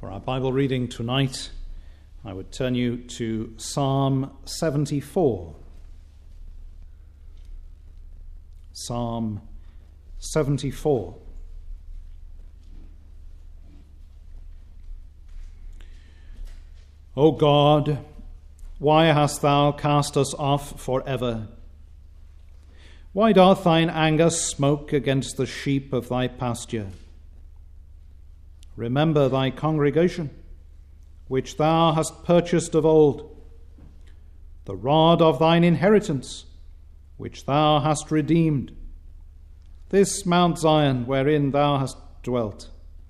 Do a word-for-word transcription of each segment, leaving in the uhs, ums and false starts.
For our Bible reading tonight, I would turn you to Psalm seventy-four. Psalm seventy-four. O God, why hast thou cast us off forever? Why doth thine anger smoke against the sheep of thy pasture? Remember thy congregation, which thou hast purchased of old, the rod of thine inheritance, which thou hast redeemed, this Mount Zion wherein thou hast dwelt.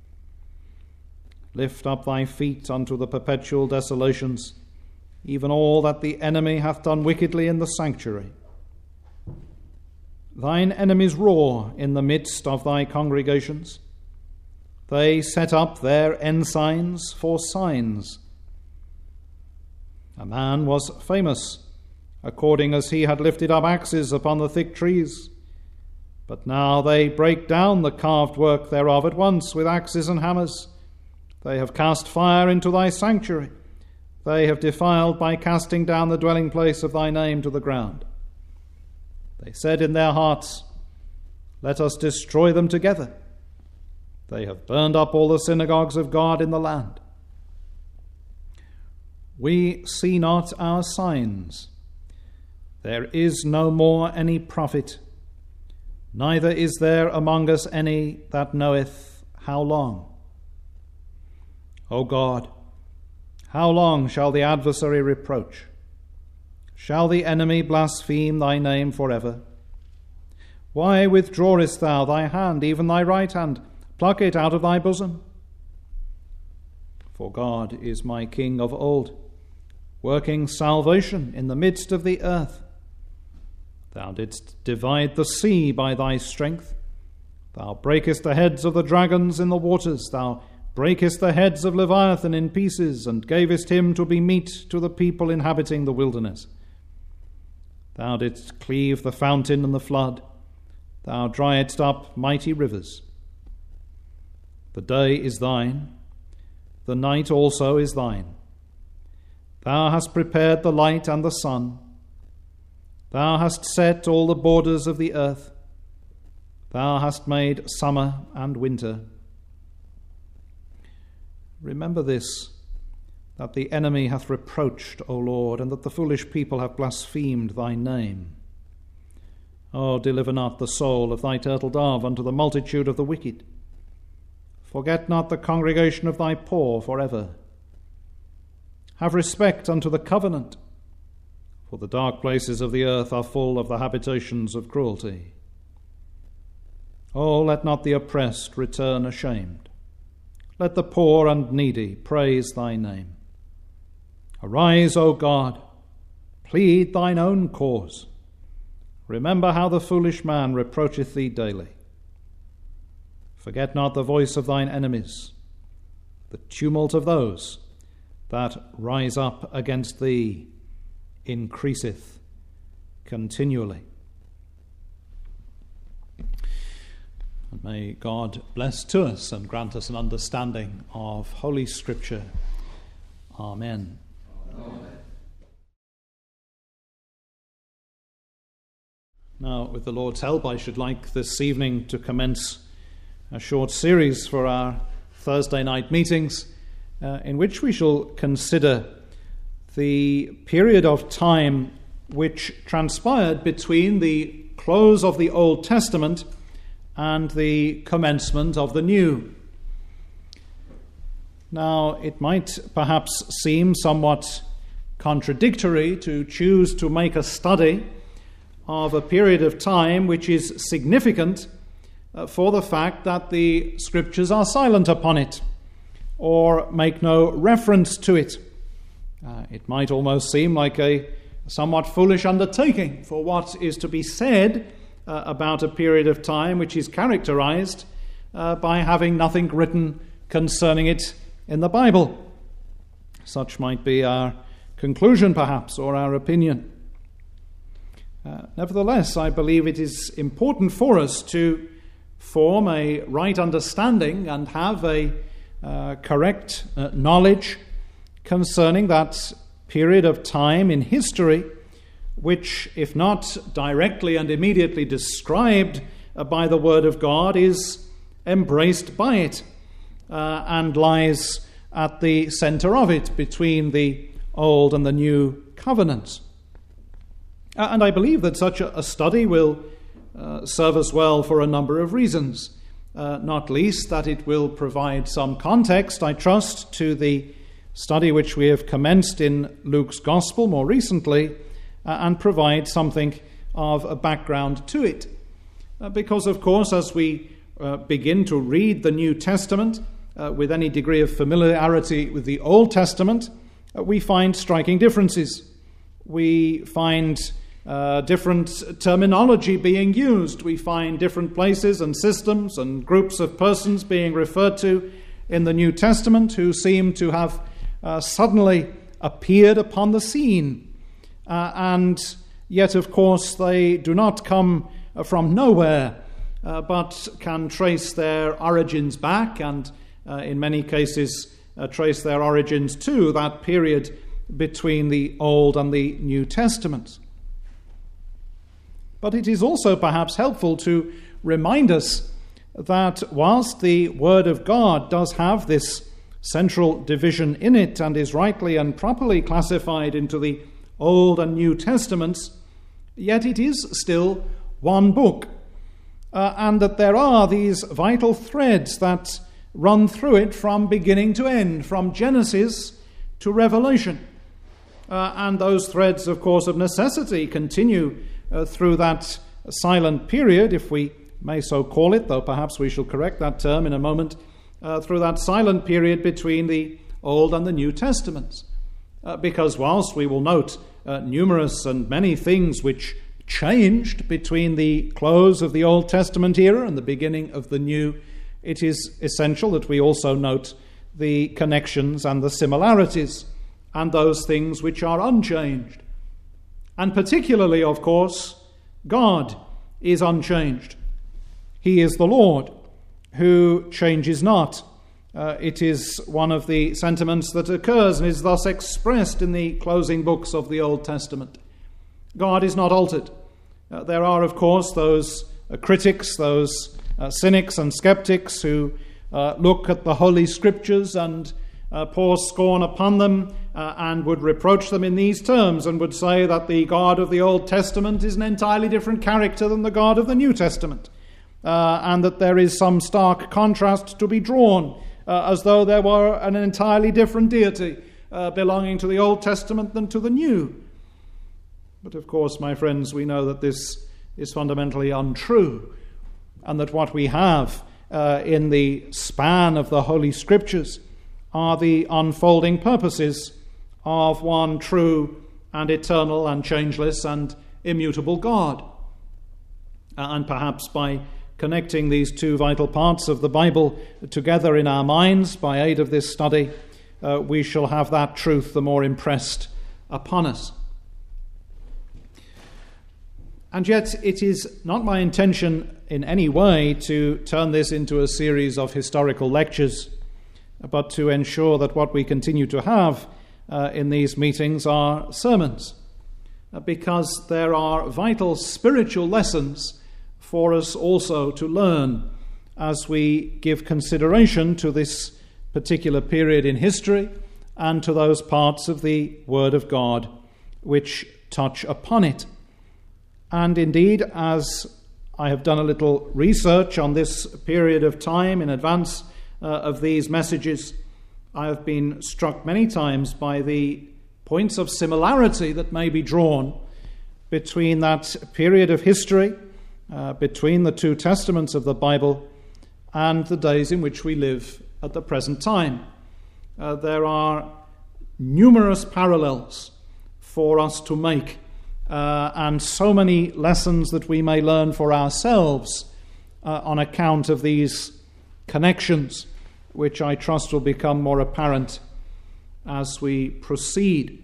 Lift up thy feet unto the perpetual desolations, even all that the enemy hath done wickedly in the sanctuary. Thine enemies roar in the midst of thy congregations. They set up their ensigns for signs. A man was famous, according as he had lifted up axes upon the thick trees. But now they break down the carved work thereof at once with axes and hammers. They have cast fire into thy sanctuary. They have defiled by casting down the dwelling place of thy name to the ground. They said in their hearts, let us destroy them together. They have burned up all the synagogues of God in the land. We see not our signs. There is no more any prophet, neither is there among us any that knoweth how long. O God, how long shall the adversary reproach? Shall the enemy blaspheme thy name forever? Why withdrawest thou thy hand, even thy right hand? Pluck it out of thy bosom. For God is my King of old, working salvation in the midst of the earth. Thou didst divide the sea by thy strength. Thou breakest the heads of the dragons in the waters. Thou breakest the heads of Leviathan in pieces, and gavest him to be meat to the people inhabiting the wilderness. Thou didst cleave the fountain and the flood. Thou driedst up mighty rivers. The day is thine, the night also is thine. Thou hast prepared the light and the sun. Thou hast set all the borders of the earth. Thou hast made summer and winter. Remember this, that the enemy hath reproached, O Lord, and that the foolish people have blasphemed thy name. O deliver not the soul of thy turtle dove unto the multitude of the wicked. Forget not the congregation of thy poor forever. Have respect unto the covenant, for the dark places of the earth are full of the habitations of cruelty. O let not the oppressed return ashamed. Let the poor and needy praise thy name. Arise, O God, plead thine own cause. Remember how the foolish man reproacheth thee daily. Forget not the voice of thine enemies, the tumult of those that rise up against thee increaseth continually. And may God bless to us and grant us an understanding of Holy Scripture. Amen. Amen. Now, with the Lord's help, I should like this evening to commence a short series for our Thursday night meetings, uh, in which we shall consider the period of time which transpired between the close of the Old Testament and the commencement of the New. Now, it might perhaps seem somewhat contradictory to choose to make a study of a period of time which is significant uh, for the fact that the Scriptures are silent upon it or make no reference to it. Uh, it might almost seem like a somewhat foolish undertaking, for what is to be said uh, about a period of time which is characterized uh, by having nothing written concerning it in the Bible. Such might be our conclusion, perhaps, or our opinion. Uh, nevertheless, I believe it is important for us to form a right understanding and have a uh, correct uh, knowledge concerning that period of time in history which, if not directly and immediately described uh, by the Word of God, is embraced by it uh, and lies at the center of it between the Old and the New Covenants. Uh, and I believe that such a, a study will uh, serve us well for a number of reasons, uh, not least that it will provide some context, I trust, to the study which we have commenced in Luke's Gospel more recently, uh, and provide something of a background to it. Uh, because, of course, as we uh, begin to read the New Testament uh, with any degree of familiarity with the Old Testament, uh, we find striking differences. We find uh, different terminology being used. We find different places and systems and groups of persons being referred to in the New Testament who seem to have uh, suddenly appeared upon the scene. Uh, and yet, of course, they do not come from nowhere, uh, but can trace their origins back and, uh, in many cases, uh, trace their origins to that period between the Old and the New Testaments. But it is also perhaps helpful to remind us that whilst the Word of God does have this central division in it and is rightly and properly classified into the Old and New Testaments, yet it is still one book, uh, and that there are these vital threads that run through it from beginning to end, from Genesis to Revelation. Uh, and those threads, of course, of necessity continue uh, through that silent period, if we may so call it, though perhaps we shall correct that term in a moment, uh, through that silent period between the Old and the New Testaments. Uh, because whilst we will note uh, numerous and many things which changed between the close of the Old Testament era and the beginning of the New, it is essential that we also note the connections and the similarities and those things which are unchanged. And particularly, of course, God is unchanged. He is the Lord who changes not. Uh, it is one of the sentiments that occurs and is thus expressed in the closing books of the Old Testament. God is not altered. Uh, there are, of course, those uh, critics, those uh, cynics and skeptics who uh, look at the Holy Scriptures and uh, pour scorn upon them uh, and would reproach them in these terms and would say that the God of the Old Testament is an entirely different character than the God of the New Testament, uh, and that there is some stark contrast to be drawn, uh, as though there were an entirely different deity uh, belonging to the Old Testament than to the New. But of course, my friends, we know that this is fundamentally untrue, and that what we have uh, in the span of the Holy Scriptures are the unfolding purposes of one true and eternal and changeless and immutable God. And perhaps by connecting these two vital parts of the Bible together in our minds by aid of this study, uh, we shall have that truth the more impressed upon us. And yet it is not my intention in any way to turn this into a series of historical lectures, but to ensure that what we continue to have uh, in these meetings are sermons, uh, because there are vital spiritual lessons for us also to learn as we give consideration to this particular period in history and to those parts of the Word of God which touch upon it. And indeed, as I have done a little research on this period of time in advance uh, of these messages, I have been struck many times by the points of similarity that may be drawn between that period of history, uh, between the two testaments of the Bible, and the days in which we live at the present time. Uh, there are numerous parallels for us to make, uh, and so many lessons that we may learn for ourselves uh, on account of these connections, which I trust will become more apparent as we proceed.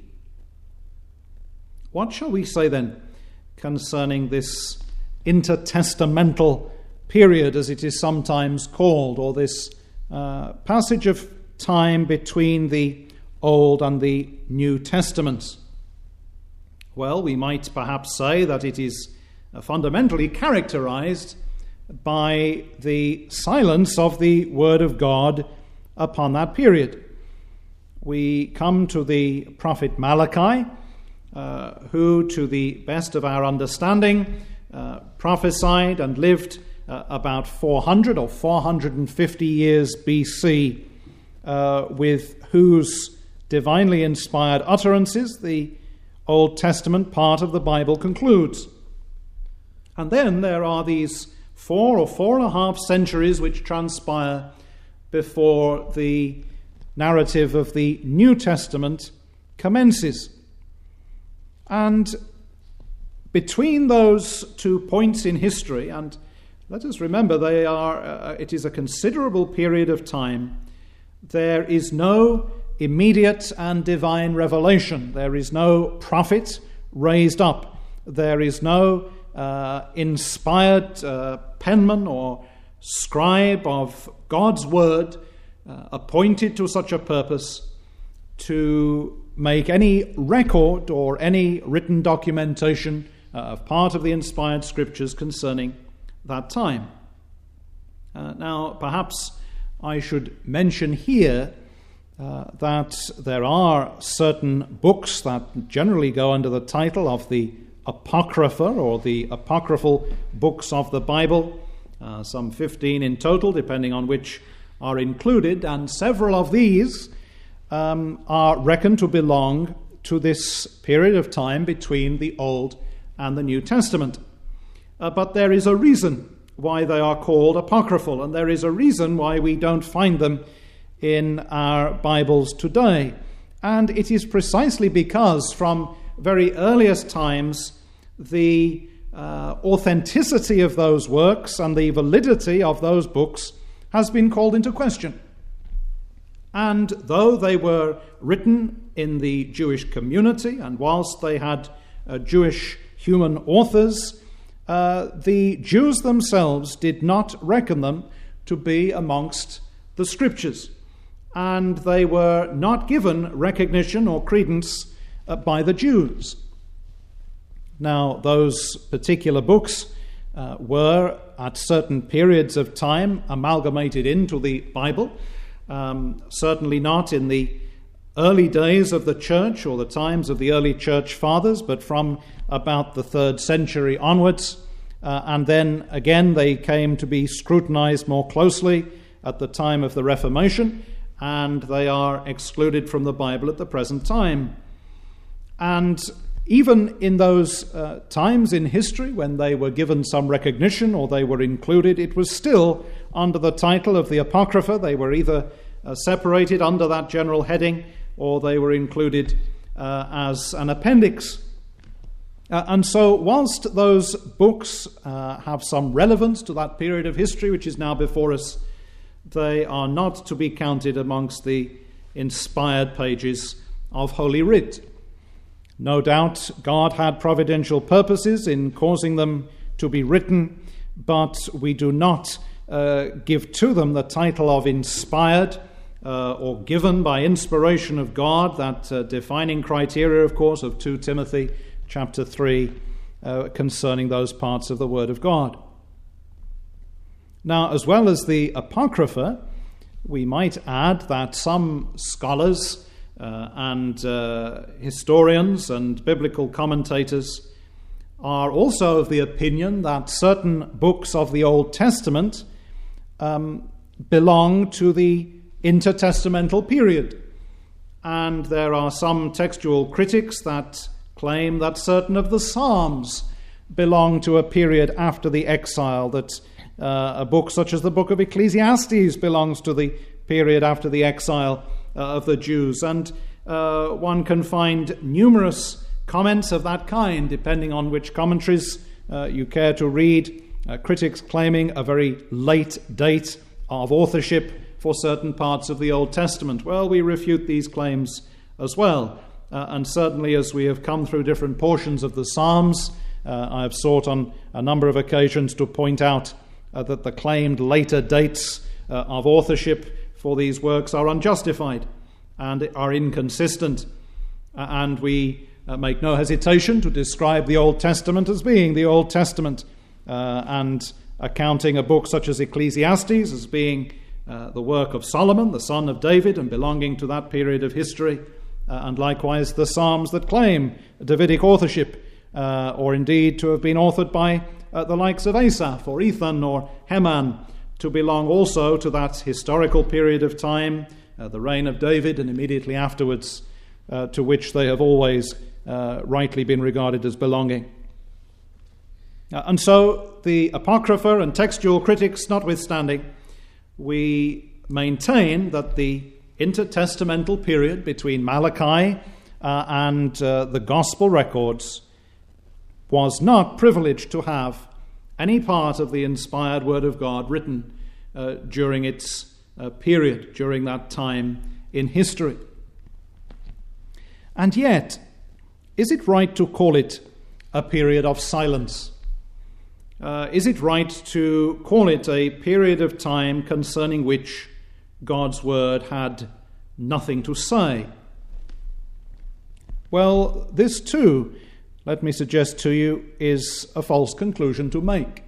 What shall we say then concerning this intertestamental period, as it is sometimes called, or this uh, passage of time between the Old and the New Testaments? Well, we might perhaps say that it is fundamentally characterized by the silence of the Word of God upon that period. We come to the prophet Malachi, uh, who, to the best of our understanding, uh, prophesied and lived uh, about four hundred or four hundred fifty years B C, uh, with whose divinely inspired utterances the Old Testament part of the Bible concludes. And then there are these four or four and a half centuries which transpire before the narrative of the New Testament commences. And between those two points in history, and let us remember they are, uh, it is a considerable period of time, there is no immediate and divine revelation. There is no prophet raised up. There is no uh, inspired uh, penman or scribe of God's word uh, appointed to such a purpose to make any record or any written documentation uh, of part of the inspired scriptures concerning that time. Uh, now, perhaps I should mention here uh, that there are certain books that generally go under the title of the Apocrypha, or the apocryphal books of the Bible, uh, some fifteen in total, depending on which are included, and several of these um, are reckoned to belong to this period of time between the Old and the New Testament. Uh, but there is a reason why they are called apocryphal, and there is a reason why we don't find them in our Bibles today. And it is precisely because from very earliest times the uh, authenticity of those works and the validity of those books has been called into question. And though they were written in the Jewish community, and whilst they had uh, Jewish human authors, uh, the Jews themselves did not reckon them to be amongst the Scriptures, and they were not given recognition or credence uh, by the Jews. Now, those particular books uh, were, at certain periods of time, amalgamated into the Bible. Um, certainly not in the early days of the church or the times of the early church fathers, but from about the third century onwards. Uh, and then again they came to be scrutinized more closely at the time of the Reformation, and they are excluded from the Bible at the present time. And even in those uh, times in history when they were given some recognition or they were included, it was still under the title of the Apocrypha. They were either uh, separated under that general heading or they were included uh, as an appendix. Uh, and so whilst those books uh, have some relevance to that period of history which is now before us, they are not to be counted amongst the inspired pages of Holy Writ. No doubt God had providential purposes in causing them to be written, but we do not uh, give to them the title of inspired uh, or given by inspiration of God, that uh, defining criteria, of course, of Second Timothy chapter three uh, concerning those parts of the Word of God. Now, as well as the Apocrypha, we might add that some scholars uh, and uh, historians and biblical commentators are also of the opinion that certain books of the Old Testament um, belong to the intertestamental period. And there are some textual critics that claim that certain of the Psalms belong to a period after the exile, that uh, a book such as the book of Ecclesiastes belongs to the period after the exile uh, of the Jews. And uh, one can find numerous comments of that kind, depending on which commentaries uh, you care to read, uh, critics claiming a very late date of authorship for certain parts of the Old Testament. Well, we refute these claims as well. Uh, and certainly as we have come through different portions of the Psalms, uh, I have sought on a number of occasions to point out uh, that the claimed later dates uh, of authorship for these works are unjustified and are inconsistent. Uh, and we uh, make no hesitation to describe the Old Testament as being the Old Testament, uh, and accounting a book such as Ecclesiastes as being uh, the work of Solomon, the son of David, and belonging to that period of history, uh, and likewise the Psalms that claim Davidic authorship, uh, or indeed to have been authored by uh, the likes of Asaph or Ethan or Heman, to belong also to that historical period of time, uh, the reign of David and immediately afterwards, uh, to which they have always uh, rightly been regarded as belonging. Uh, and so, the Apocrypha and textual critics notwithstanding, we maintain that the intertestamental period between Malachi uh, and uh, the Gospel records was not privileged to have any part of the inspired Word of God written uh, during its uh, period, during that time in history. And yet, is it right to call it a period of silence? Uh, is it right to call it a period of time concerning which God's Word had nothing to say? Well, this too, let me suggest to you, is a false conclusion to make.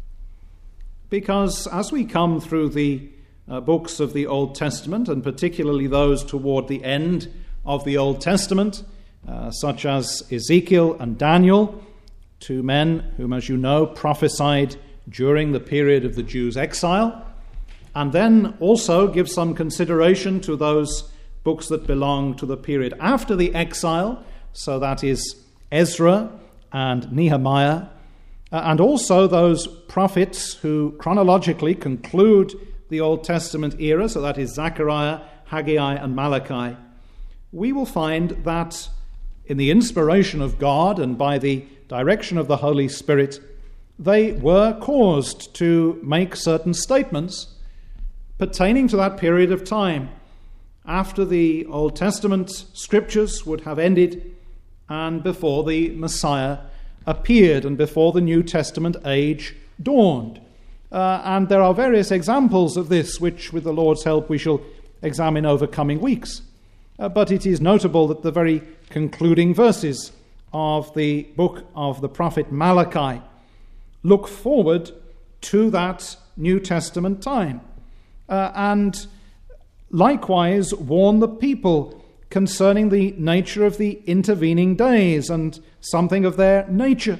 Because as we come through the uh, books of the Old Testament, and particularly those toward the end of the Old Testament, uh, such as Ezekiel and Daniel, two men whom, as you know, prophesied during the period of the Jews' exile, and then also give some consideration to those books that belong to the period after the exile, so that is Ezra and Nehemiah, uh, and also those prophets who chronologically conclude the Old Testament era, so that is Zechariah, Haggai, and Malachi. We will find that in the inspiration of God and by the direction of the Holy Spirit, they were caused to make certain statements pertaining to that period of time, after the Old Testament scriptures would have ended and before the Messiah appeared and before the New Testament age dawned. Uh, and there are various examples of this, which, with the Lord's help, we shall examine over coming weeks. Uh, but it is notable that the very concluding verses of the book of the prophet Malachi look forward to that New Testament time, uh, and likewise warn the people concerning the nature of the intervening days and something of their nature.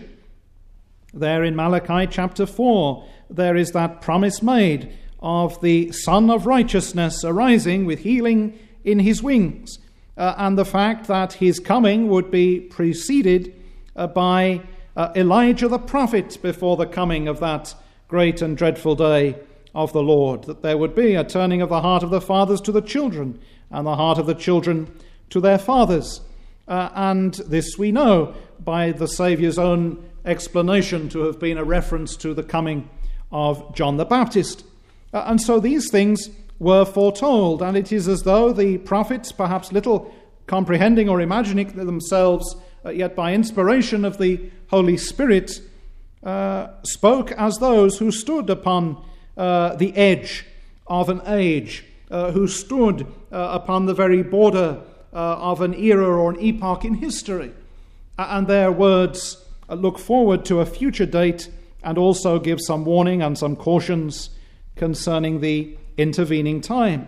There in Malachi chapter four, there is that promise made of the Son of Righteousness arising with healing in his wings, uh, and the fact that his coming would be preceded uh, by uh, Elijah the prophet before the coming of that great and dreadful day of the Lord, that there would be a turning of the heart of the fathers to the children and the heart of the children to their fathers. Uh, and this we know by the Saviour's own explanation to have been a reference to the coming of John the Baptist. Uh, and so these things were foretold, and it is as though the prophets, perhaps little comprehending or imagining themselves, uh, yet by inspiration of the Holy Spirit, uh, spoke as those who stood upon uh, the edge of an age, uh, who stood uh, upon the very border uh, of an era or an epoch in history. Uh, and their words uh, look forward to a future date and also give some warning and some cautions concerning the intervening time.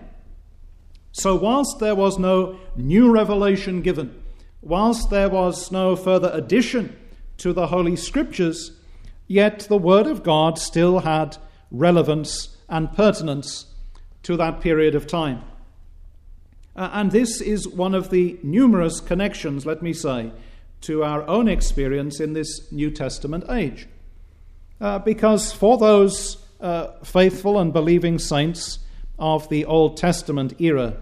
So whilst there was no new revelation given, whilst there was no further addition to the Holy Scriptures, yet the Word of God still had relevance and pertinence to that period of time. Uh, and this is one of the numerous connections, let me say, to our own experience in this New Testament age. Uh, because for those uh, faithful and believing saints of the Old Testament era,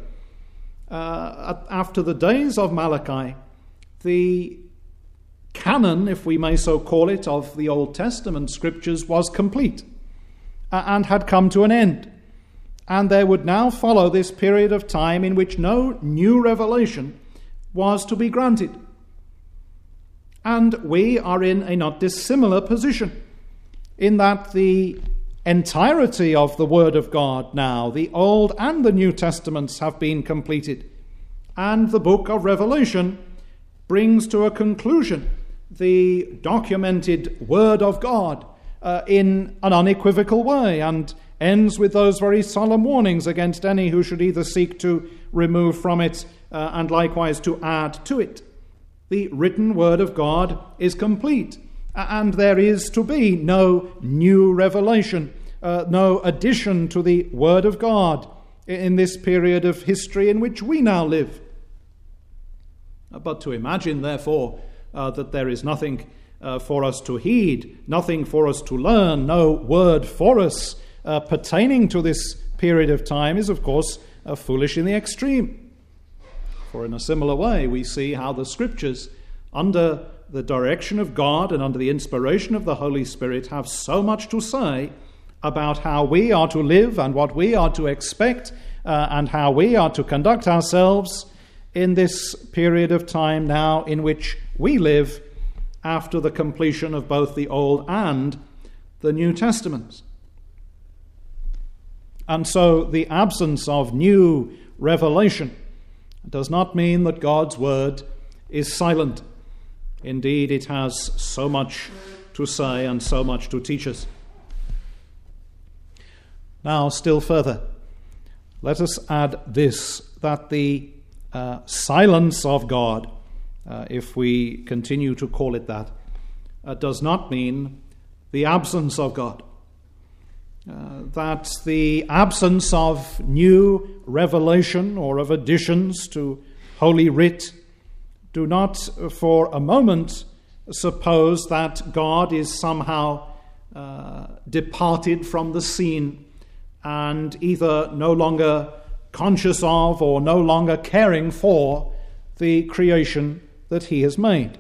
uh, after the days of Malachi, the canon, if we may so call it, of the Old Testament scriptures was complete uh, and had come to an end. And there would now follow this period of time in which no new revelation was to be granted. And we are in a not dissimilar position, in that the entirety of the Word of God now. The Old and the New Testaments have been completed. And the book of Revelation brings to a conclusion the documented Word of God uh, in an unequivocal way, and ends with those very solemn warnings against any who should either seek to remove from it uh, and likewise to add to it. The written Word of God is complete, and there is to be no new revelation, uh, no addition to the Word of God in this period of history in which we now live. But to imagine, therefore, uh, that there is nothing uh, for us to heed, nothing for us to learn, no word for us uh, pertaining to this period of time is, of course, uh, foolish in the extreme. For in a similar way, we see how the Scriptures, under the direction of God and under the inspiration of the Holy Spirit, have so much to say about how we are to live and what we are to expect uh, and how we are to conduct ourselves in this period of time now in which we live after the completion of both the Old and the New Testaments. And so the absence of new revelation does not mean that God's Word is silent. Indeed, it has so much to say and so much to teach us. Now, still further, let us add this, that the uh, silence of God, uh, if we continue to call it that, uh, does not mean the absence of God. Uh, that the absence of new revelation or of additions to Holy Writ do not for a moment suppose that God is somehow uh, departed from the scene and either no longer conscious of or no longer caring for the creation that he has made.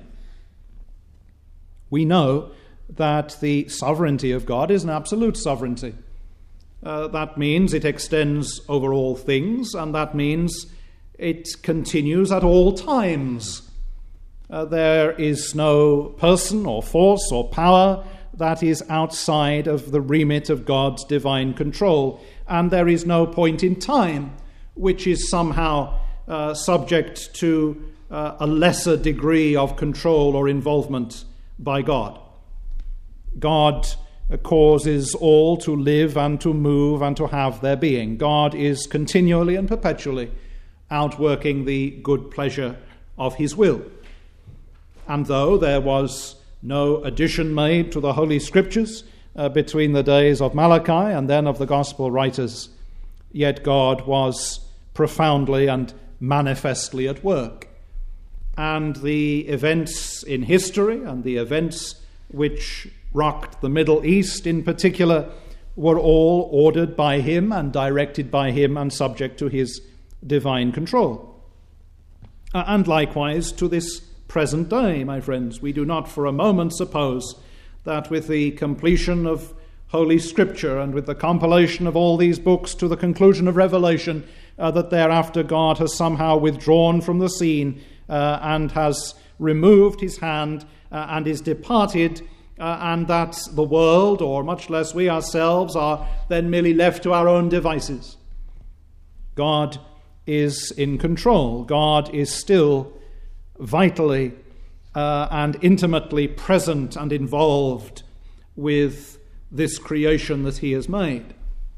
We know that the sovereignty of God is an absolute sovereignty. Uh, that means it extends over all things, and that means it continues at all times. Uh, there is no person or force or power that is outside of the remit of God's divine control, and there is no point in time which is somehow uh, subject to uh, a lesser degree of control or involvement by God. God causes all to live and to move and to have their being. God is continually and perpetually outworking the good pleasure of his will. And though there was no addition made to the Holy Scriptures uh, between the days of Malachi and then of the Gospel writers, yet God was profoundly and manifestly at work. And the events in history and the events which rocked the Middle East in particular were all ordered by him and directed by him and subject to his divine control. Uh, and likewise to this present day, my friends, we do not for a moment suppose that with the completion of Holy Scripture and with the compilation of all these books to the conclusion of Revelation, uh, that thereafter God has somehow withdrawn from the scene uh, and has removed his hand uh, and is departed, uh, and that the world, or much less we ourselves, are then merely left to our own devices. God is in control. God is still vitally uh, and intimately present and involved with this creation that he has made.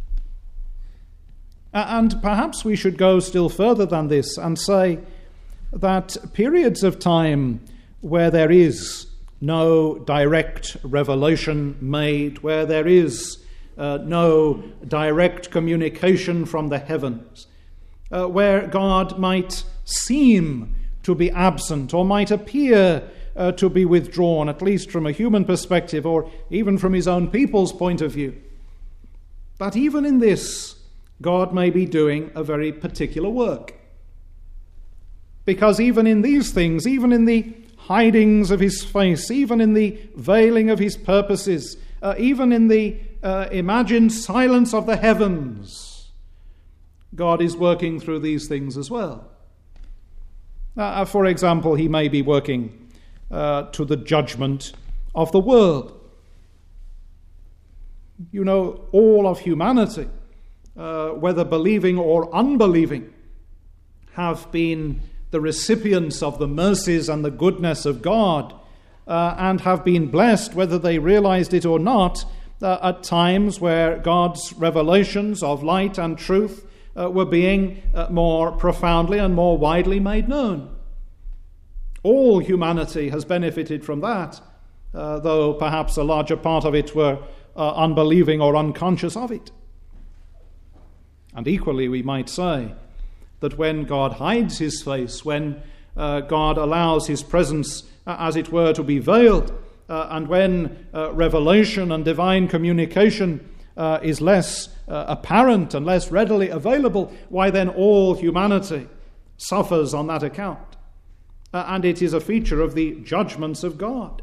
And perhaps we should go still further than this and say that periods of time where there is no direct revelation made, where there is uh, no direct communication from the heavens, uh, where God might seem to be absent or might appear uh, to be withdrawn, at least from a human perspective or even from his own people's point of view. But even in this, God may be doing a very particular work. Because even in these things, even in the hidings of his face, even in the veiling of his purposes, uh, even in the uh, imagined silence of the heavens, God is working through these things as well. Uh, for example, he may be working uh, to the judgment of the world. You know, all of humanity, uh, whether believing or unbelieving, have been the recipients of the mercies and the goodness of God, uh, and have been blessed, whether they realized it or not, uh, at times where God's revelations of light and truth uh, were being uh, more profoundly and more widely made known. All humanity has benefited from that, uh, though perhaps a larger part of it were uh, unbelieving or unconscious of it. And equally, we might say that when God hides his face, when uh, God allows his presence, uh, as it were, to be veiled, uh, and when uh, revelation and divine communication uh, is less uh, apparent and less readily available, why then all humanity suffers on that account. Uh, and it is a feature of the judgments of God.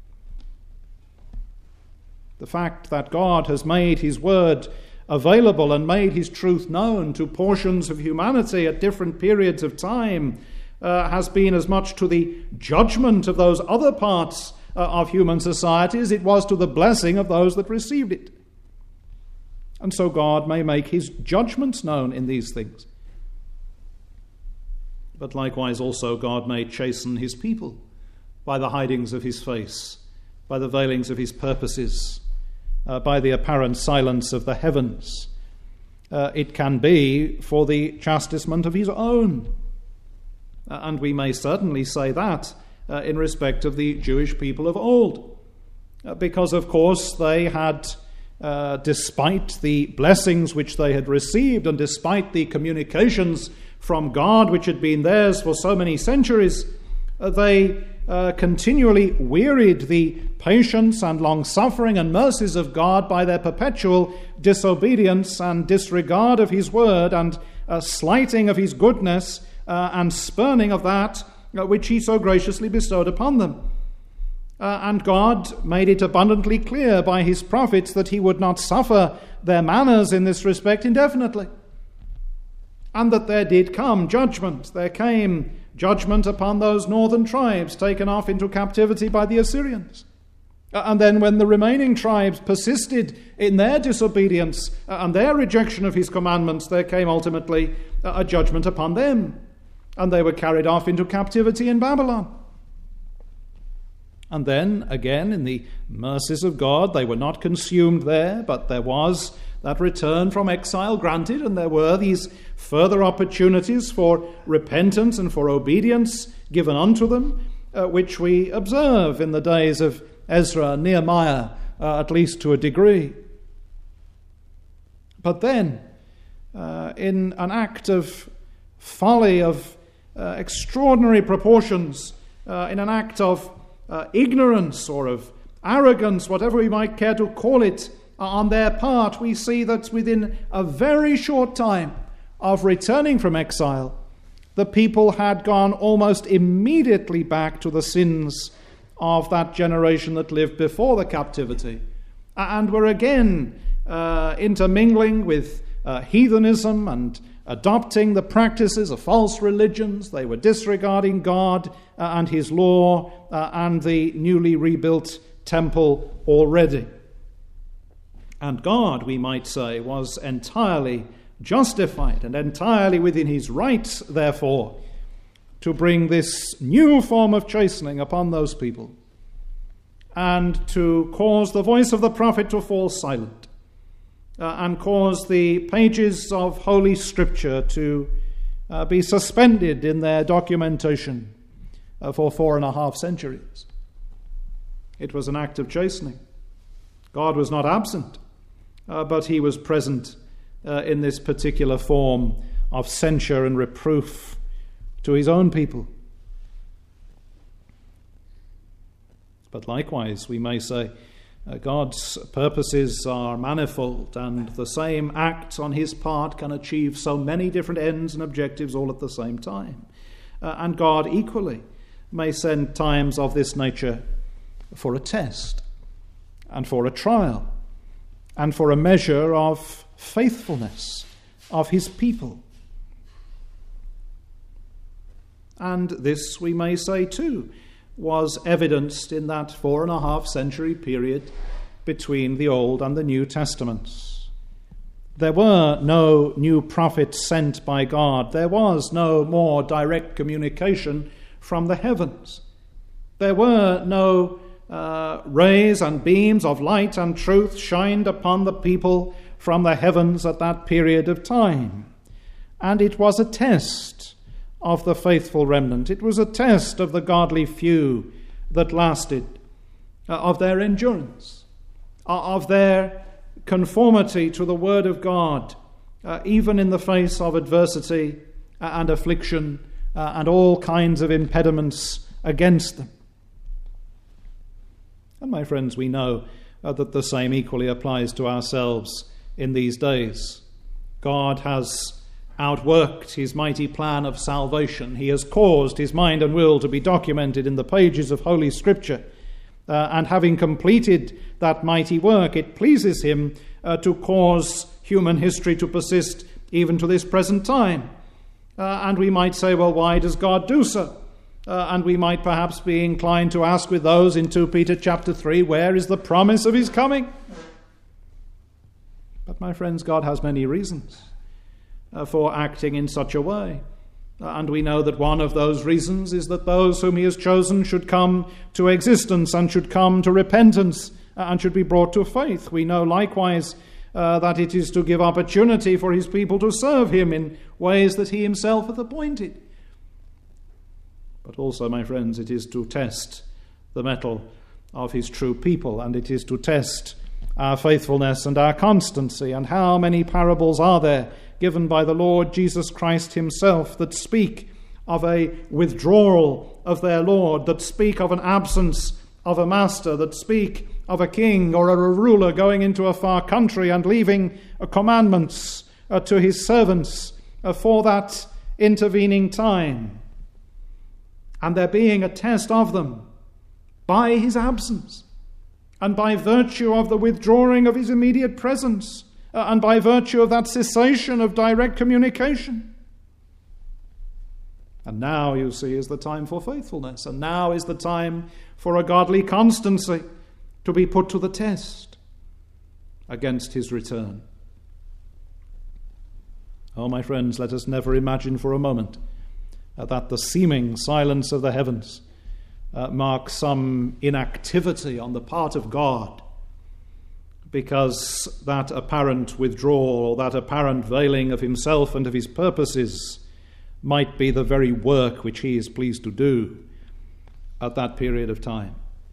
The fact that God has made his word available and made his truth known to portions of humanity at different periods of time uh, has been as much to the judgment of those other parts uh, of human society as it was to the blessing of those that received it. And so God may make his judgments known in these things. But likewise also God may chasten his people by the hidings of his face, by the veilings of his purposes, Uh, by the apparent silence of the heavens. Uh, it can be for the chastisement of his own. Uh, and we may certainly say that uh, in respect of the Jewish people of old. Uh, because, of course, they had, uh, despite the blessings which they had received and despite the communications from God which had been theirs for so many centuries, uh, they Uh, continually wearied the patience and long-suffering and mercies of God by their perpetual disobedience and disregard of his word and uh, slighting of his goodness uh, and spurning of that uh, which he so graciously bestowed upon them. Uh, and God made it abundantly clear by his prophets that he would not suffer their manners in this respect indefinitely. And that there did come judgment. There came judgment upon those northern tribes taken off into captivity by the Assyrians. And then when the remaining tribes persisted in their disobedience and their rejection of his commandments, there came ultimately a judgment upon them. And they were carried off into captivity in Babylon. And then, again, in the mercies of God, they were not consumed there, but there was that return from exile granted, and there were these further opportunities for repentance and for obedience given unto them, uh, which we observe in the days of Ezra and Nehemiah, uh, at least to a degree. But then, uh, in an act of folly of uh, extraordinary proportions, uh, in an act of uh, ignorance or of arrogance, whatever we might care to call it, on their part, we see that within a very short time of returning from exile, the people had gone almost immediately back to the sins of that generation that lived before the captivity, and were again uh, intermingling with uh, heathenism and adopting the practices of false religions. They were disregarding God uh, and his law uh, and the newly rebuilt temple already. And God, we might say, was entirely justified and entirely within his rights, therefore, to bring this new form of chastening upon those people and to cause the voice of the prophet to fall silent uh, and cause the pages of Holy Scripture to uh, be suspended in their documentation uh, for four and a half centuries. It was an act of chastening. God was not absent. Uh, but he was present uh, in this particular form of censure and reproof to his own people. But likewise, we may say, uh, God's purposes are manifold, and the same act on his part can achieve so many different ends and objectives all at the same time. Uh, and God equally may send times of this nature for a test and for a trial, and for a measure of faithfulness of his people. And this, we may say too, was evidenced in that four and a half century period between the Old and the New Testaments. There were no new prophets sent by God. There was no more direct communication from the heavens. There were no uh, rays and beams of light and truth shined upon the people from the heavens at that period of time. And it was a test of the faithful remnant. It was a test of the godly few that lasted, uh, of their endurance, uh, of their conformity to the word of God, uh, even in the face of adversity and affliction uh, and all kinds of impediments against them. And my friends, we know uh, that the same equally applies to ourselves in these days. God has outworked his mighty plan of salvation. He has caused his mind and will to be documented in the pages of Holy Scripture. Uh, and having completed that mighty work, it pleases him uh, to cause human history to persist even to this present time. Uh, and we might say, well, why does God do so? Uh, and we might perhaps be inclined to ask with those in Second Peter chapter three, where is the promise of his coming? But my friends, God has many reasons uh, for acting in such a way. Uh, and we know that one of those reasons is that those whom he has chosen should come to existence and should come to repentance uh, and should be brought to faith. We know likewise uh, that it is to give opportunity for his people to serve him in ways that he himself hath appointed. But also, my friends, it is to test the mettle of his true people, and it is to test our faithfulness and our constancy. And how many parables are there given by the Lord Jesus Christ himself that speak of a withdrawal of their Lord, that speak of an absence of a master, that speak of a king or a ruler going into a far country and leaving commandments uh, to his servants uh, for that intervening time, and there being a test of them by his absence, and by virtue of the withdrawing of his immediate presence, uh, and by virtue of that cessation of direct communication. And now, you see, is the time for faithfulness, and now is the time for a godly constancy to be put to the test against his return. Oh, my friends, let us never imagine for a moment uh, that the seeming silence of the heavens Uh, mark some inactivity on the part of God, because that apparent withdrawal or that apparent veiling of himself and of his purposes might be the very work which he is pleased to do at that period of time.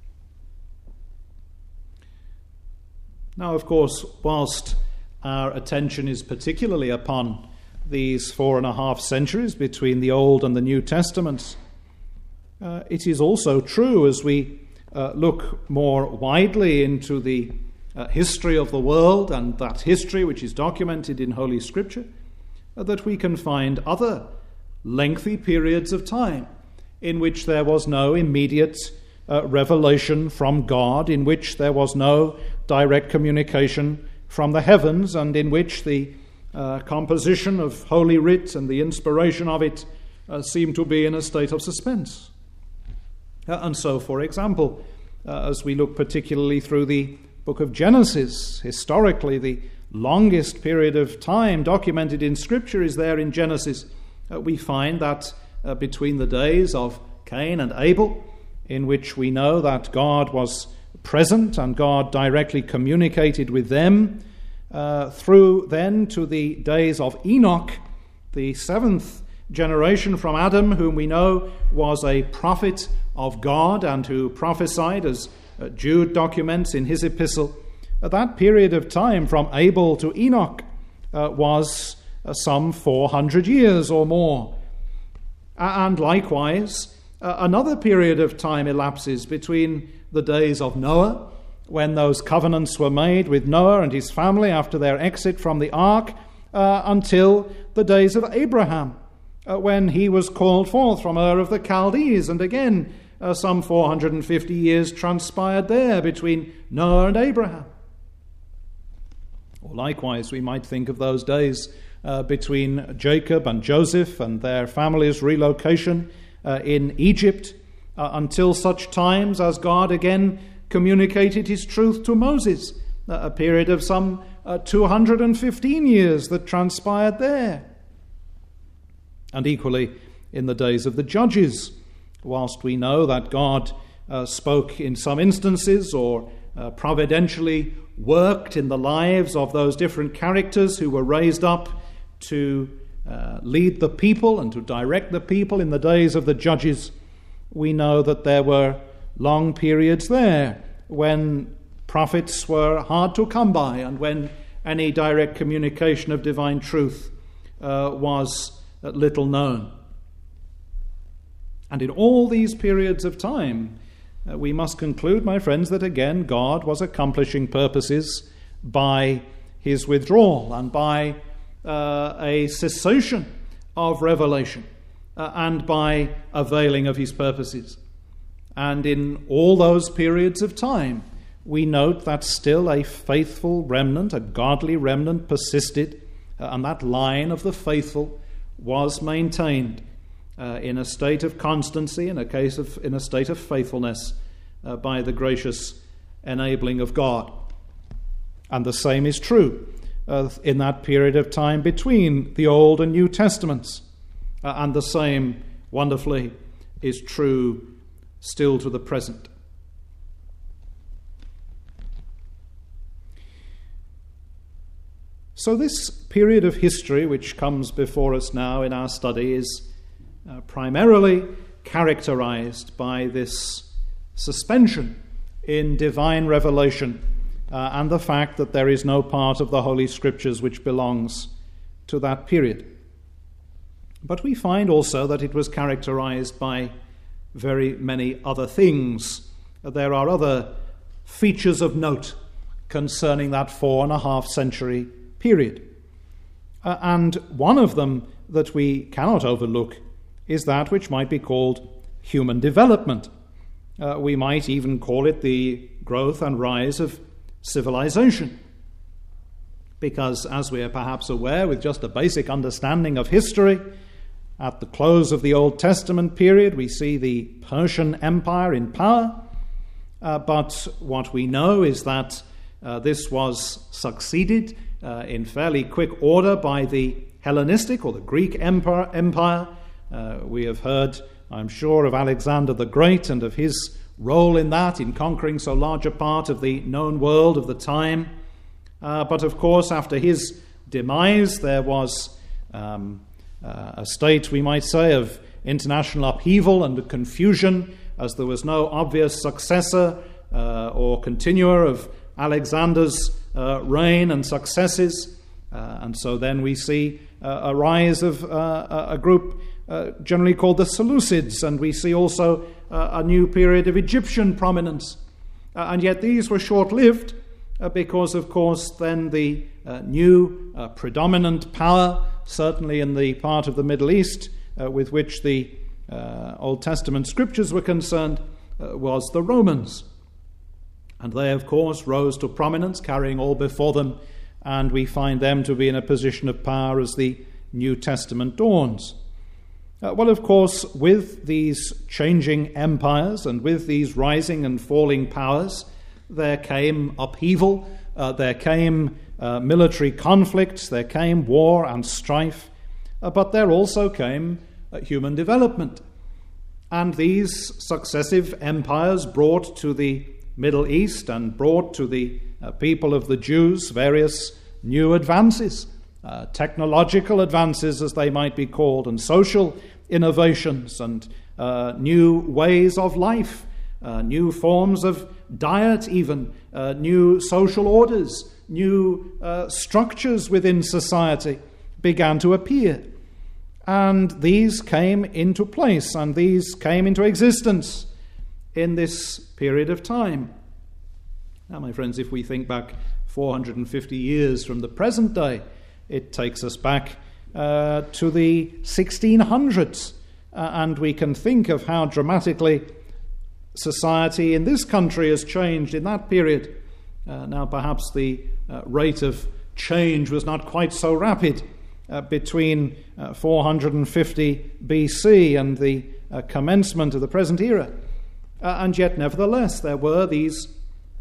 Now, of course, whilst our attention is particularly upon these four and a half centuries between the Old and the New Testaments, Uh, it is also true, as we uh, look more widely into the uh, history of the world and that history which is documented in Holy Scripture, uh, that we can find other lengthy periods of time in which there was no immediate uh, revelation from God, in which there was no direct communication from the heavens, and in which the uh, composition of Holy Writ and the inspiration of it uh, seemed to be in a state of suspense. Uh, and so, for example, uh, as we look particularly through the book of Genesis, historically the longest period of time documented in Scripture is there in Genesis. Uh, we find that uh, between the days of Cain and Abel, in which we know that God was present and God directly communicated with them, uh, through then to the days of Enoch, the seventh generation from Adam, whom we know was a prophet of God and who prophesied, as uh, Jude documents in his epistle. At that period of time from Abel to Enoch uh, was uh, some four hundred years or more. And likewise, uh, another period of time elapses between the days of Noah, when those covenants were made with Noah and his family after their exit from the ark, uh, until the days of Abraham, uh, when he was called forth from Ur of the Chaldees. And again, Uh, some four hundred fifty years transpired there between Noah and Abraham. Or likewise, we might think of those days uh, between Jacob and Joseph and their families' relocation uh, in Egypt uh, until such times as God again communicated his truth to Moses, a period of some uh, two hundred fifteen years that transpired there. And equally, in the days of the judges, whilst we know that God uh, spoke in some instances or uh, providentially worked in the lives of those different characters who were raised up to uh, lead the people and to direct the people in the days of the judges, we know that there were long periods there when prophets were hard to come by and when any direct communication of divine truth uh, was little known. And in all these periods of time, uh, we must conclude, my friends, that again God was accomplishing purposes by his withdrawal and by uh, a cessation of revelation uh, and by availing of his purposes. And in all those periods of time, we note that still a faithful remnant, a godly remnant persisted, uh, and that line of the faithful was maintained uh, in a state of constancy, in a case of in a state of faithfulness uh, by the gracious enabling of God. And the same is true uh, in that period of time between the Old and New Testaments. Uh, and the same, wonderfully, is true still to the present. So this period of history which comes before us now in our study is uh, primarily characterized by this suspension in divine revelation uh, and the fact that there is no part of the Holy Scriptures which belongs to that period. But we find also that it was characterized by very many other things. There are other features of note concerning that four and a half century period. Uh, and one of them that we cannot overlook is that which might be called human development. Uh, we might even call it the growth and rise of civilization. Because, as we are perhaps aware, with just a basic understanding of history, at the close of the Old Testament period, we see the Persian Empire in power. Uh, but what we know is that uh, this was succeeded uh, in fairly quick order by the Hellenistic or the Greek Empire. empire. Uh, we have heard, I'm sure, of Alexander the Great and of his role in that, in conquering so large a part of the known world of the time. Uh, but of course, after his demise, there was um, uh, a state, we might say, of international upheaval and confusion, as there was no obvious successor uh, or continuer of Alexander's uh, reign and successes. Uh, and so then we see uh, a rise of uh, a group uh, generally called the Seleucids, and we see also uh, a new period of Egyptian prominence. Uh, and yet these were short-lived, Uh, because, of course, then the uh, new uh, predominant power, certainly in the part of the Middle East uh, with which the uh, Old Testament scriptures were concerned, uh, was the Romans. And they, of course, rose to prominence, carrying all before them, and we find them to be in a position of power as the New Testament dawns. Uh, well, of course, with these changing empires and with these rising and falling powers, there came upheaval, uh, there came uh, military conflicts, there came war and strife, uh, but there also came uh, human development. And these successive empires brought to the Middle East and brought to the uh, people of the Jews various new advances, uh, technological advances as they might be called, and social innovations and uh, new ways of life, uh, new forms of diet even, uh, new social orders, new uh, structures within society began to appear. And these came into place, and these came into existence in this period of time. Now, my friends, if we think back four hundred fifty years from the present day, it takes us back uh, to the sixteen hundreds, uh, and we can think of how dramatically society in this country has changed in that period. Uh, now, perhaps the uh, rate of change was not quite so rapid uh, between uh, four hundred fifty B C and the uh, commencement of the present era. Uh, and yet, nevertheless, there were these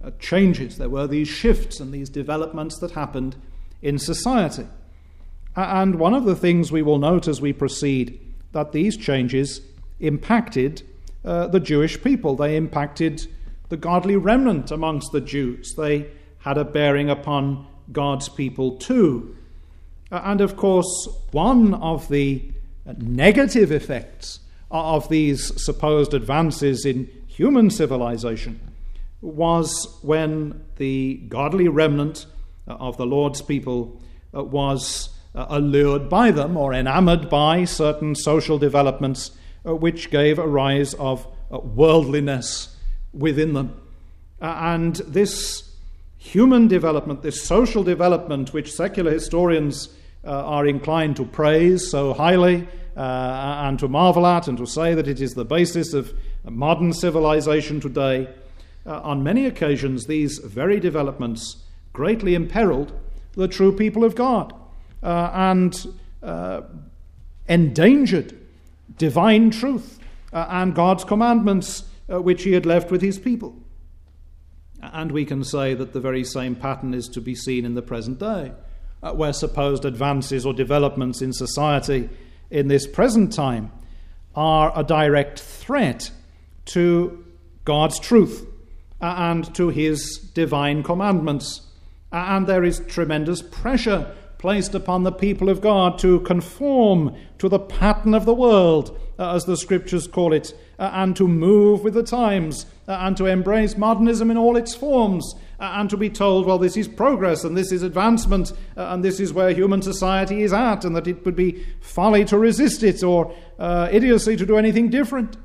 uh, changes. There were these shifts and these developments that happened in society. And one of the things we will note as we proceed, that these changes impacted uh, the Jewish people. They impacted the godly remnant amongst the Jews. They had a bearing upon God's people too. Uh, and of course, one of the negative effects of these supposed advances in human civilization was when the godly remnant of the Lord's people uh, was uh, allured by them or enamored by certain social developments uh, which gave a rise of uh, worldliness within them. Uh, and this human development, this social development, which secular historians uh, are inclined to praise so highly uh, and to marvel at and to say that it is the basis of modern civilization today, uh, on many occasions these very developments greatly imperiled the true people of God uh, and uh, endangered divine truth uh, and God's commandments uh, which he had left with his people. And we can say that the very same pattern is to be seen in the present day, uh, where supposed advances or developments in society in this present time are a direct threat to God's truth uh, and to his divine commandments. Uh, and there is tremendous pressure placed upon the people of God to conform to the pattern of the world, uh, as the scriptures call it, uh, and to move with the times, uh, and to embrace modernism in all its forms, uh, and to be told, well, this is progress, and this is advancement, uh, and this is where human society is at, and that it would be folly to resist it, or uh, idiocy to do anything different.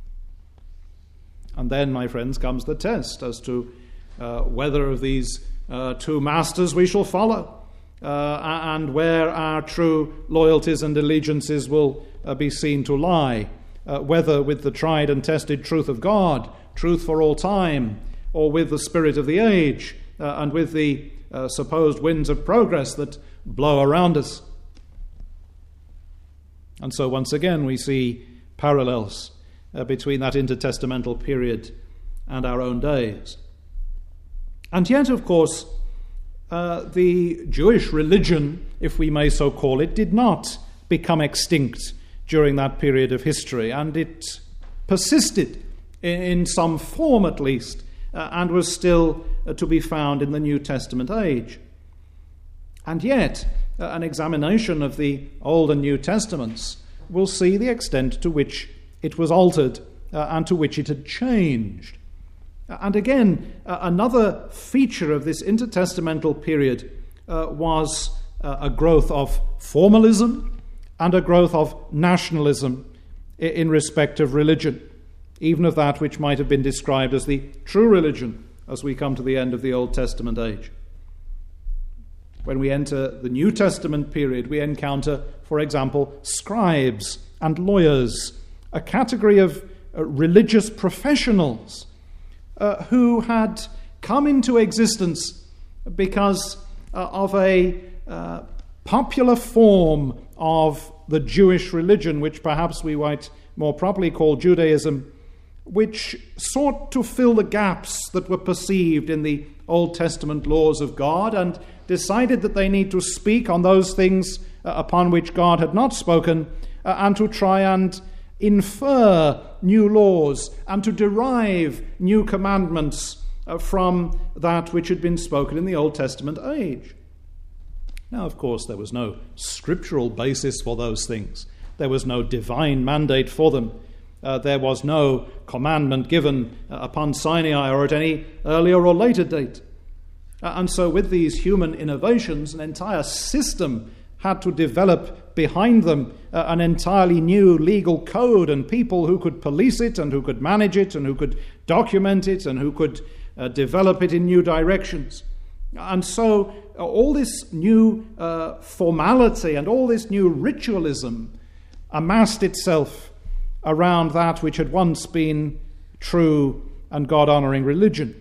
And then, my friends, comes the test as to uh, whether of these uh, two masters we shall follow. Uh, and where our true loyalties and allegiances will uh, be seen to lie, uh, whether with the tried and tested truth of God, truth for all time, or with the spirit of the age, uh, and with the uh, supposed winds of progress that blow around us. And so once again we see parallels uh, between that intertestamental period and our own days. And yet, of course, Uh, the Jewish religion, if we may so call it, did not become extinct during that period of history, and it persisted in, in some form at least, uh, and was still uh, to be found in the New Testament age. And yet, uh, an examination of the Old and New Testaments will see the extent to which it was altered uh, and to which it had changed. And again, uh, another feature of this intertestamental period uh, was uh, a growth of formalism and a growth of nationalism in respect of religion, even of that which might have been described as the true religion as we come to the end of the Old Testament age. When we enter the New Testament period, we encounter, for example, scribes and lawyers, a category of uh, religious professionals Uh, who had come into existence because uh, of a uh, popular form of the Jewish religion, which perhaps we might more properly call Judaism, which sought to fill the gaps that were perceived in the Old Testament laws of God, and decided that they need to speak on those things uh, upon which God had not spoken, uh, and to try and infer new laws and to derive new commandments uh, from that which had been spoken in the Old Testament age. Now, of course, there was no scriptural basis for those things. There was no divine mandate for them. Uh, there was no commandment given uh, upon Sinai or at any earlier or later date. Uh, and so with these human innovations, an entire system had to develop behind them uh, an entirely new legal code, and people who could police it and who could manage it and who could document it and who could uh, develop it in new directions. And so uh, all this new uh, formality and all this new ritualism amassed itself around that which had once been true and God-honoring religion.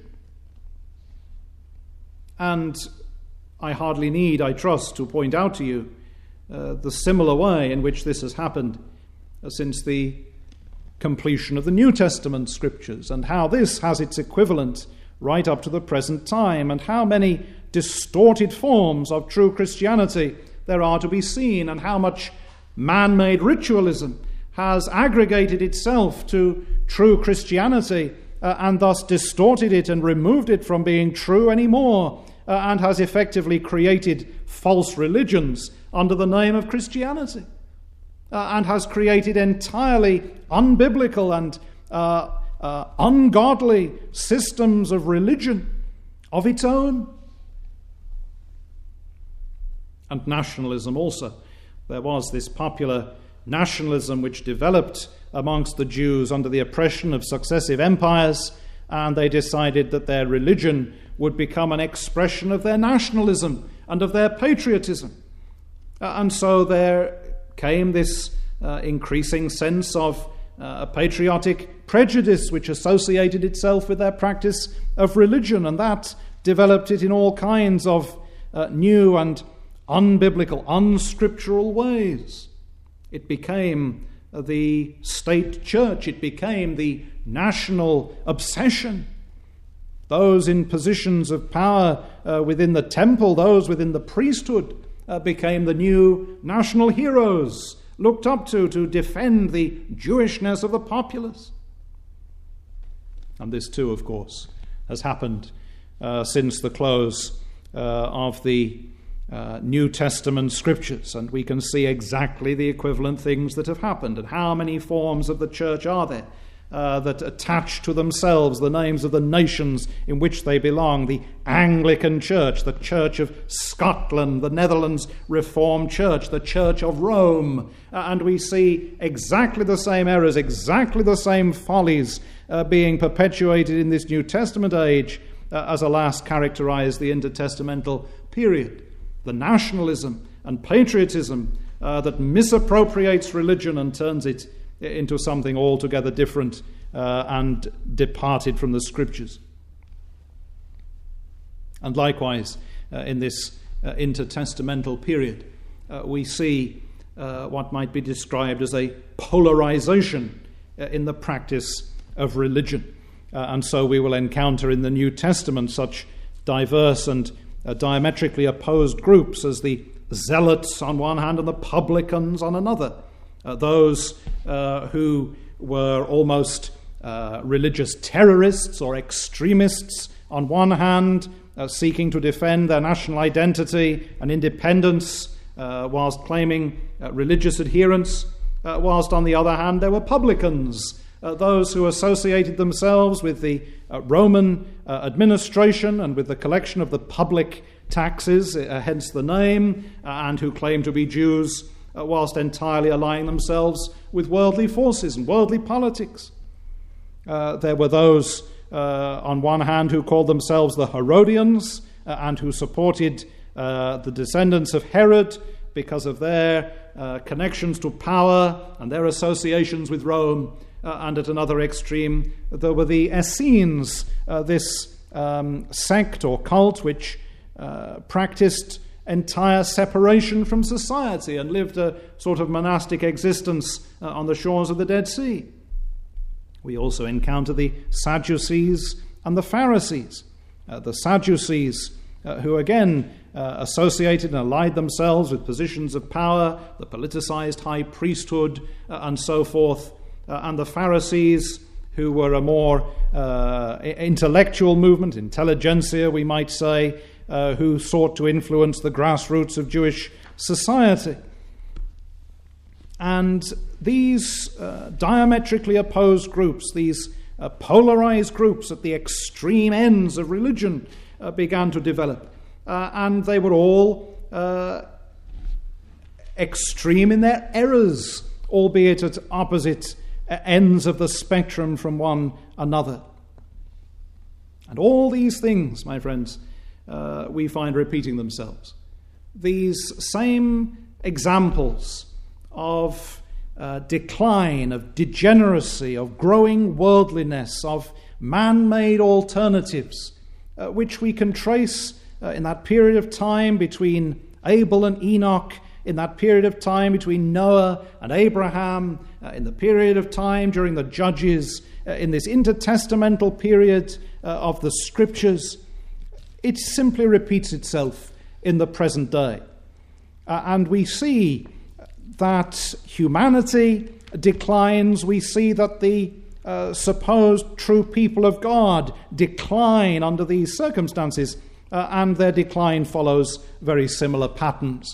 And I hardly need, I trust, to point out to you uh, the similar way in which this has happened uh, since the completion of the New Testament scriptures, and how this has its equivalent right up to the present time, and how many distorted forms of true Christianity there are to be seen, and how much man-made ritualism has aggregated itself to true Christianity uh, and thus distorted it and removed it from being true anymore, uh, and has effectively created false religions under the name of Christianity, uh, and has created entirely unbiblical and uh, uh, ungodly systems of religion of its own. And nationalism also. There was this popular nationalism which developed amongst the Jews under the oppression of successive empires, and they decided that their religion would become an expression of their nationalism and of their patriotism. Uh, and so there came this uh, increasing sense of uh, a patriotic prejudice which associated itself with their practice of religion, and that developed it in all kinds of uh, new and unbiblical, unscriptural ways. It became the state church. It became the national obsession. Those in positions of power uh, within the temple, those within the priesthood, uh, became the new national heroes, looked up to to defend the Jewishness of the populace. And this too, of course, has happened uh, since the close uh, of the Uh, New Testament scriptures, and we can see exactly the equivalent things that have happened. And how many forms of the church are there uh, that attach to themselves the names of the nations in which they belong? The Anglican Church, the Church of Scotland, the Netherlands Reformed Church, the Church of Rome, uh, and we see exactly the same errors, exactly the same follies uh, being perpetuated in this New Testament age uh, as alas characterized the intertestamental period. The nationalism and patriotism uh, that misappropriates religion and turns it into something altogether different uh, and departed from the scriptures. And likewise, uh, in this uh, intertestamental period, uh, we see uh, what might be described as a polarization uh, in the practice of religion. Uh, and so we will encounter in the New Testament such diverse and Uh, diametrically opposed groups as the zealots on one hand and the publicans on another. Uh, those uh, who were almost uh, religious terrorists or extremists on one hand, uh, seeking to defend their national identity and independence uh, whilst claiming uh, religious adherence, uh, whilst on the other hand there were publicans, uh, those who associated themselves with the Uh, Roman uh, administration and with the collection of the public taxes, uh, hence the name, uh, and who claim to be Jews, uh, whilst entirely aligning themselves with worldly forces and worldly politics. Uh, there were those uh, on one hand who called themselves the Herodians uh, and who supported uh, the descendants of Herod because of their uh, connections to power and their associations with Rome. Uh, and at another extreme, there were the Essenes, uh, this um, sect or cult which uh, practiced entire separation from society and lived a sort of monastic existence uh, on the shores of the Dead Sea. We also encounter the Sadducees and the Pharisees. Uh, the Sadducees, uh, who again uh, associated and allied themselves with positions of power, the politicized high priesthood, uh, and so forth. Uh, and the Pharisees, who were a more uh, intellectual movement, intelligentsia we might say, uh, who sought to influence the grassroots of Jewish society. And these uh, diametrically opposed groups, these uh, polarized groups at the extreme ends of religion uh, began to develop. Uh, and they were all uh, extreme in their errors, albeit at opposite ends of the spectrum from one another. And all these things, my friends, uh, we find repeating themselves. These same examples of uh, decline, of degeneracy, of growing worldliness, of man-made alternatives, uh, which we can trace uh, in that period of time between Abel and Enoch in that period of time between Noah and Abraham, uh, in the period of time during the Judges, uh, in this intertestamental period uh, of the Scriptures, it simply repeats itself in the present day. Uh, and we see that humanity declines. We see that the uh, supposed true people of God decline under these circumstances, uh, and their decline follows very similar patterns.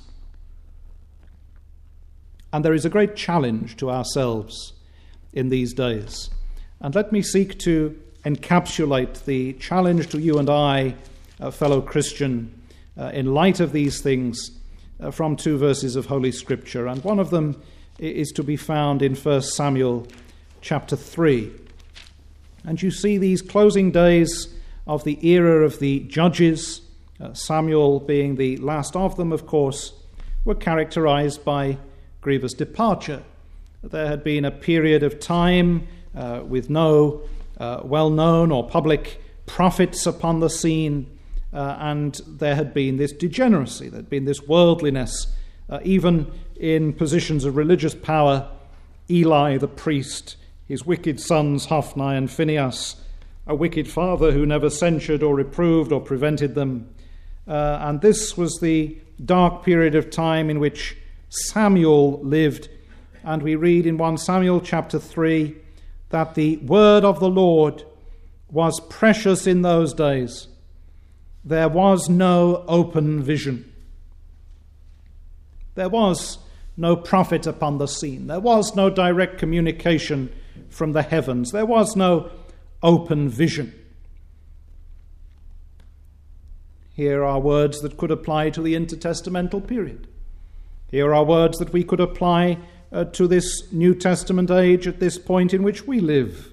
And there is a great challenge to ourselves in these days. And let me seek to encapsulate the challenge to you and I, uh, fellow Christian, uh, in light of these things, uh, from two verses of Holy Scripture. And one of them is to be found in First Samuel chapter three. And you see these closing days of the era of the Judges, uh, Samuel being the last of them, of course, were characterized by grievous departure. There had been a period of time uh, with no uh, well-known or public prophets upon the scene, uh, and there had been this degeneracy, there had been this worldliness, uh, even in positions of religious power. Eli the priest, his wicked sons Hophni and Phinehas, a wicked father who never censured or reproved or prevented them. Uh, and this was the dark period of time in which Samuel lived. And we read in First Samuel chapter three that the word of the Lord was precious in those days. There was no open vision. There was no prophet upon the scene. There was no direct communication from the heavens. There was no open vision. Here are words that could apply to the intertestamental period. Here are words that we could apply uh, to this New Testament age at this point in which we live.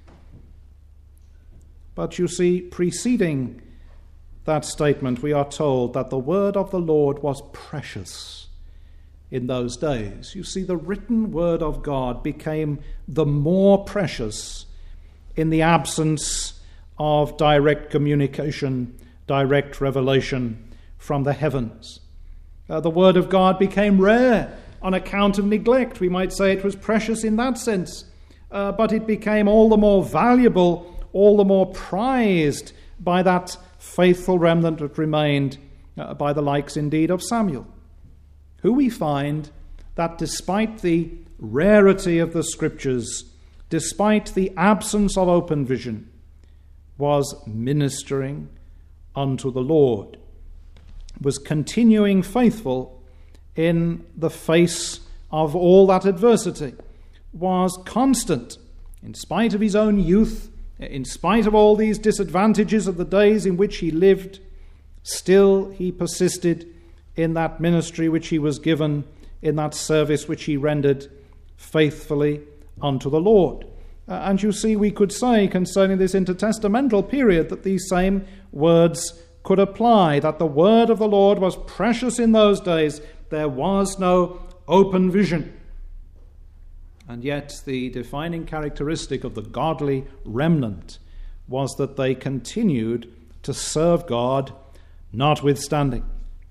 But you see, preceding that statement, we are told that the word of the Lord was precious in those days. You see, the written word of God became the more precious in the absence of direct communication, direct revelation from the heavens. Uh, the word of God became rare on account of neglect. We might say it was precious in that sense, uh, but it became all the more valuable, all the more prized by that faithful remnant that remained, uh, by the likes indeed of Samuel, who we find that despite the rarity of the Scriptures, despite the absence of open vision, was ministering unto the Lord, was continuing faithful in the face of all that adversity, was constant in spite of his own youth, in spite of all these disadvantages of the days in which he lived. Still he persisted in that ministry which he was given, in that service which he rendered faithfully unto the Lord. Uh, and you see, we could say concerning this intertestamental period that these same words could apply, that the word of the Lord was precious in those days. There was no open vision. And yet the defining characteristic of the godly remnant was that they continued to serve God notwithstanding.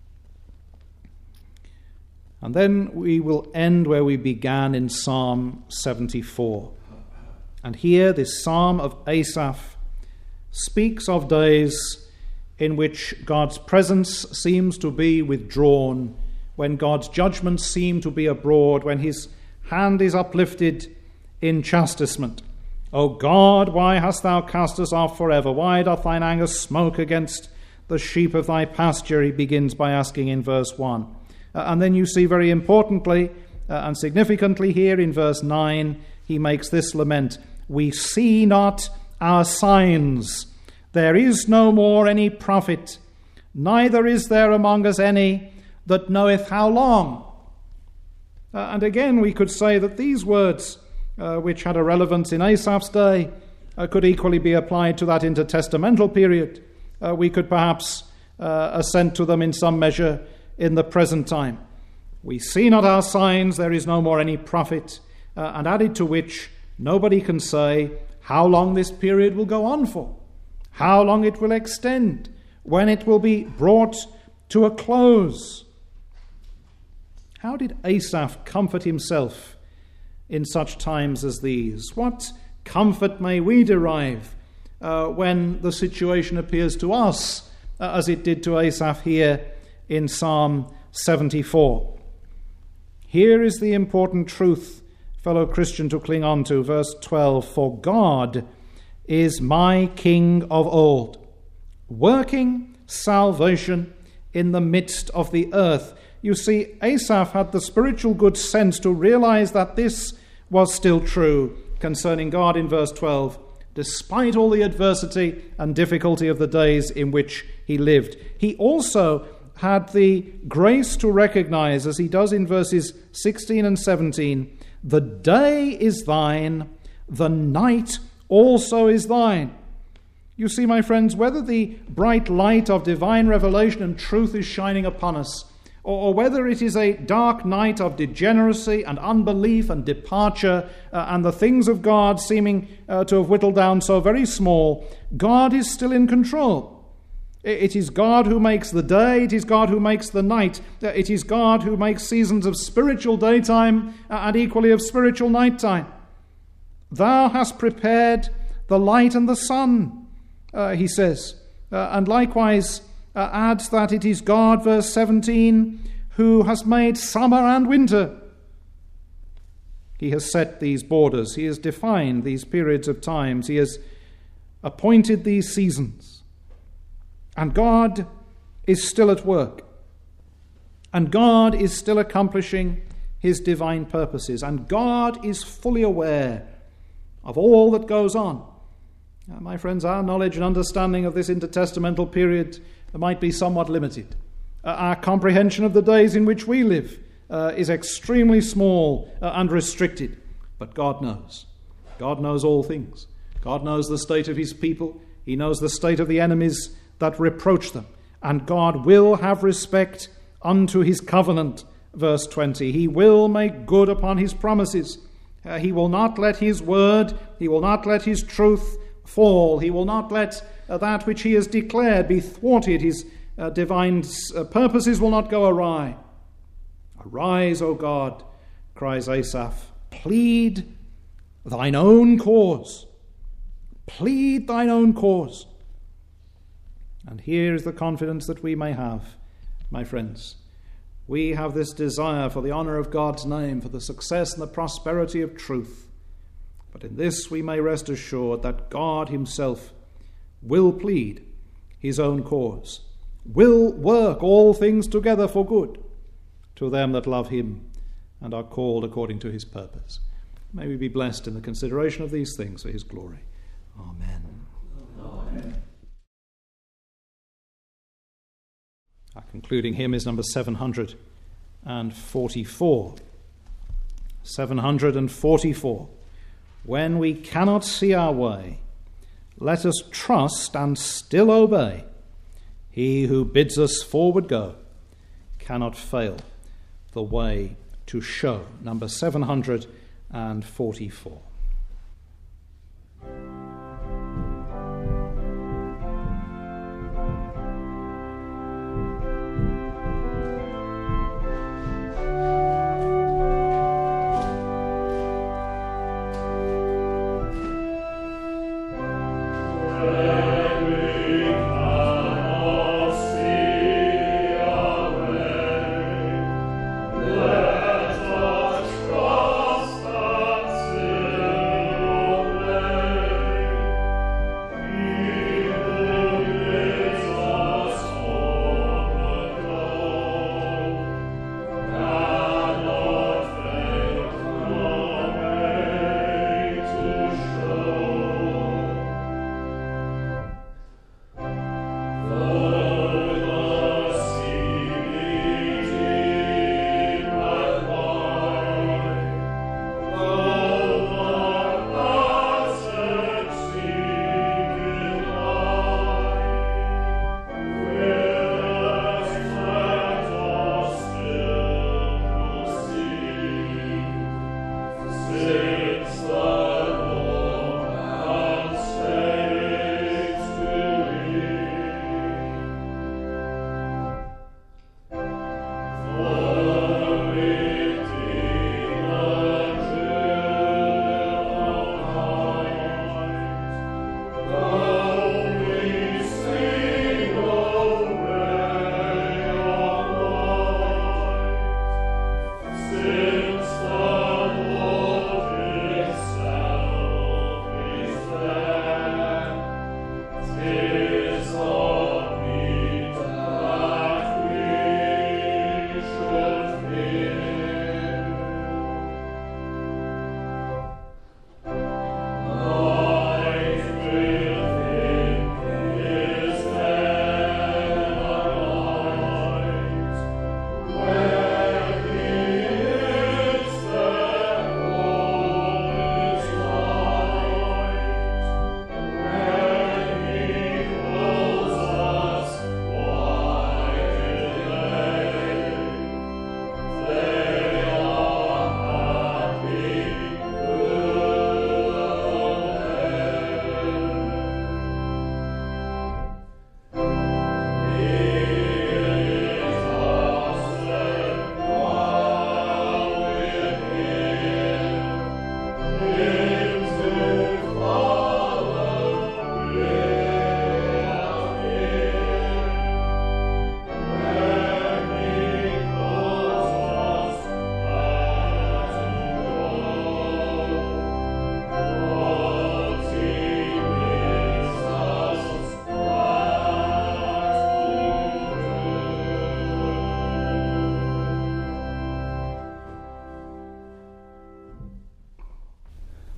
And then we will end where we began in Psalm seventy-four. And here this Psalm of Asaph speaks of days in which God's presence seems to be withdrawn, when God's judgments seem to be abroad, when his hand is uplifted in chastisement. O God, why hast thou cast us off forever? Why doth thine anger smoke against the sheep of thy pasture? He begins by asking in verse one. Uh, and then you see very importantly uh, and significantly here in verse nine, he makes this lament: we see not our signs. There is no more any prophet, neither is there among us any that knoweth how long. Uh, and again, we could say that these words, uh, which had a relevance in Asaph's day, uh, could equally be applied to that intertestamental period. Uh, we could perhaps uh, assent to them in some measure in the present time. We see not our signs, there is no more any prophet, uh, and added to which, nobody can say how long this period will go on for, how long it will extend, when it will be brought to a close. How did Asaph comfort himself in such times as these? What comfort may we derive uh, when the situation appears to us uh, as it did to Asaph here in Psalm seventy-four? Here is the important truth, fellow Christian, to cling on to. Verse twelve, for God is my King of old, working salvation in the midst of the earth. You see, Asaph had the spiritual good sense to realize that this was still true concerning God in verse twelve, despite all the adversity and difficulty of the days in which he lived. He also had the grace to recognize, as he does in verses sixteen and seventeen, the day is thine, the night also is thine. You see, my friends, whether the bright light of divine revelation and truth is shining upon us, or, or whether it is a dark night of degeneracy and unbelief and departure, uh, and the things of God seeming uh, to have whittled down so very small, God is still in control. It is God who makes the day, it is God who makes the night, it is God who makes seasons of spiritual daytime and equally of spiritual nighttime. Thou hast prepared the light and the sun, uh, he says, uh, and likewise uh, adds that it is God, verse seventeen, who has made summer and winter. He has set these borders, he has defined these periods of times, he has appointed these seasons. And God is still at work. And God is still accomplishing his divine purposes. And God is fully aware of all that goes on. Now, my friends, our knowledge and understanding of this intertestamental period might be somewhat limited. Uh, our comprehension of the days in which we live uh, is extremely small uh, and restricted. But God knows. God knows all things. God knows the state of his people. He knows the state of the enemies that reproach them. And God will have respect unto his covenant, verse twenty. He will make good upon his promises. Uh, he will not let his word, he will not let his truth fall. He will not let uh, that which he has declared be thwarted. His uh, divine uh, purposes will not go awry. Arise, O God, cries Asaph. Plead thine own cause. Plead thine own cause. And here is the confidence that we may have, my friends. We have this desire for the honor of God's name, for the success and the prosperity of truth. But in this we may rest assured that God himself will plead his own cause, will work all things together for good to them that love him and are called according to his purpose. May we be blessed in the consideration of these things for his glory. Amen. Amen. Our concluding hymn is number seven hundred forty-four. seven hundred forty-four. When we cannot see our way, let us trust and still obey. He who bids us forward go cannot fail the way to show. Number seven hundred forty-four.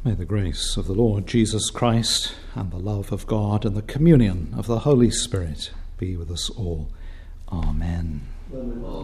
May the grace of the Lord Jesus Christ and the love of God and the communion of the Holy Spirit be with us all. Amen. Amen.